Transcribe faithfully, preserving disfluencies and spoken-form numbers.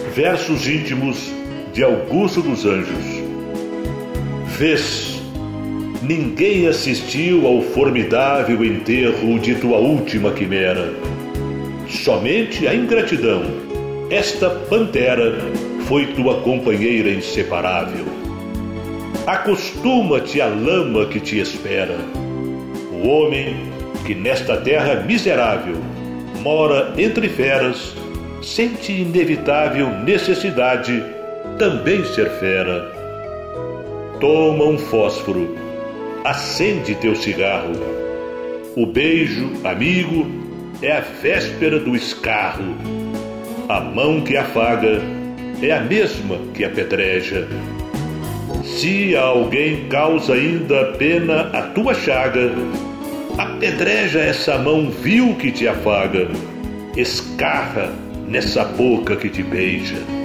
Versos íntimos de Augusto dos Anjos. Vês, ninguém assistiu ao formidável enterro de tua última quimera. Somente a ingratidão, esta pantera, foi tua companheira inseparável. Acostuma-te à lama que te espera. O homem que nesta terra miserável mora entre feras, sente inevitável necessidade também ser fera. Toma um fósforo, acende teu cigarro. O beijo, amigo, é a véspera do escarro. A mão que afaga é a mesma que apedreja. Se a alguém causa ainda pena a tua chaga, apedreja essa mão vil que te afaga, escarra nessa boca que te beija.